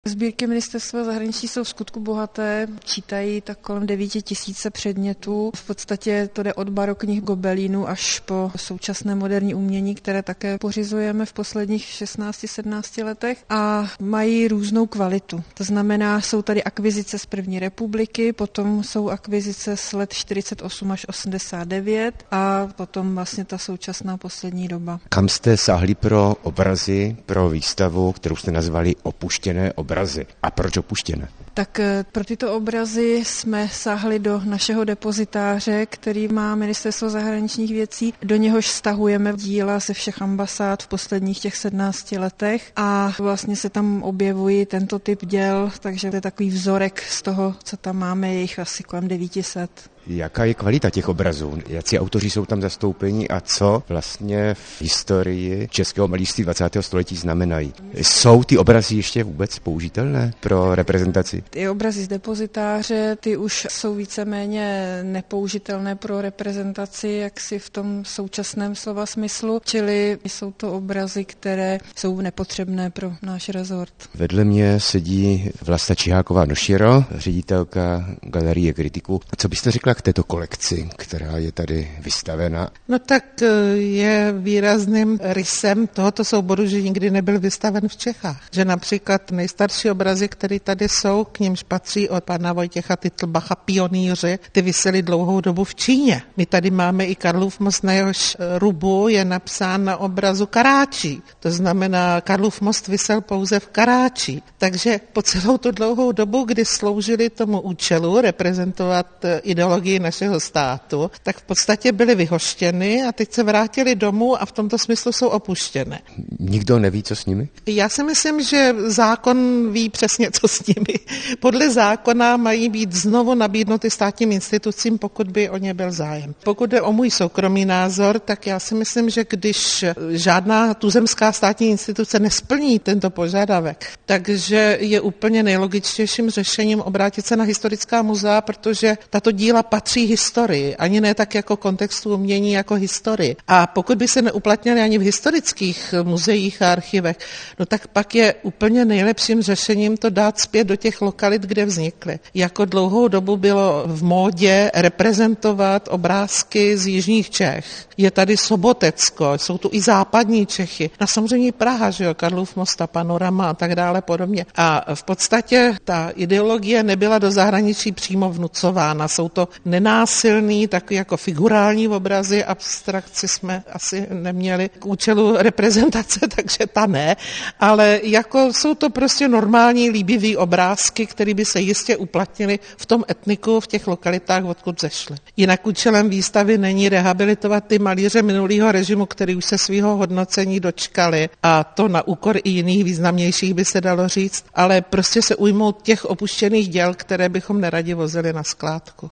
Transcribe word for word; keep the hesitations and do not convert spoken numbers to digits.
Sbírky Ministerstva zahraničí jsou v skutku bohaté, čítají tak kolem devět tisíc předmětů. V podstatě to jde od barokních gobelínů až po současné moderní umění, které také pořizujeme v posledních šestnácti sedmnácti letech a mají různou kvalitu. To znamená, jsou tady akvizice z první republiky, potom jsou akvizice z let čtyřicet osm až osmdesát devět a potom vlastně ta současná poslední doba. Kam jste sáhli pro obrazy, pro výstavu, kterou jste nazvali Opuštěné obrazy? A proč opuštěné? Tak pro tyto obrazy jsme sáhli do našeho depozitáře, který má Ministerstvo zahraničních věcí. Do něhož stahujeme díla ze všech ambasád v posledních těch sedmnácti letech a vlastně se tam objevují tento typ děl, takže to je takový vzorek z toho, co tam máme, je jich asi kolem devět set. Jaká je kvalita těch obrazů? Jací autoři jsou tam zastoupeni a co vlastně v historii českého malířství dvacátého století znamenají? Jsou ty obrazy ještě vůbec použitelné pro reprezentaci? Ty obrazy z depozitáře, ty už jsou víceméně nepoužitelné pro reprezentaci, jak si v tom současném slova smyslu, čili jsou to obrazy, které jsou nepotřebné pro náš rezort. Vedle mě sedí Vlasta Čiháková-Noširo, ředitelka Galerie kritiků. Co byste řekla k této kolekci, která je tady vystavena? No tak je výrazným rysem tohoto souboru, že nikdy nebyl vystaven v Čechách. Že například nejstarší obrazy, které tady jsou, k nimž patří od pana Vojtěcha Titlbacha Pionýři, ty visely dlouhou dobu v Číně. My tady máme i Karlův most, na jehož rubu je napsán na obrazu Karáčí. To znamená, Karlův most visel pouze v Karáčí. Takže po celou tu dlouhou dobu, kdy sloužili tomu účelu reprezentovat ideologii našeho státu, tak v podstatě byly vyhoštěny a teď se vrátili domů a v tomto smyslu jsou opuštěné. Nikdo neví, co s nimi? Já si myslím, že zákon ví přesně, co s nimi. Podle zákona mají být znovu nabídnuty státním institucím, pokud by o ně byl zájem. Pokud jde o můj soukromý názor, tak já si myslím, že když žádná tuzemská státní instituce nesplní tento požadavek, takže je úplně nejlogičtějším řešením obrátit se na historická muzea, protože tato díla patří historii, ani ne tak jako kontextu umění, jako historii. A pokud by se neuplatnili ani v historických muzeích a archivech, no tak pak je úplně nejlepším řešením to dát zpět do těch lokalit, kde vznikly. Jako dlouhou dobu bylo v módě reprezentovat obrázky z jižních Čech. Je tady Sobotecko, jsou tu i západní Čechy. A samozřejmě Praha, že jo, Karlův most a panorama a tak dále podobně. A v podstatě ta ideologie nebyla do zahraničí přímo vnucována. Jsou to nenásilný, takový jako figurální obrazy, abstrakci jsme asi neměli k účelu reprezentace, takže ta ne, ale jako jsou to prostě normální líbivý obrázky, které by se jistě uplatnily v tom etniku, v těch lokalitách, odkud zešly. Jinak účelem výstavy není rehabilitovat ty malíře minulého režimu, který už se svého hodnocení dočkali, a to na úkor i jiných významnějších by se dalo říct, ale prostě se ujmout těch opuštěných děl, které bychom neradi vozili na skládku.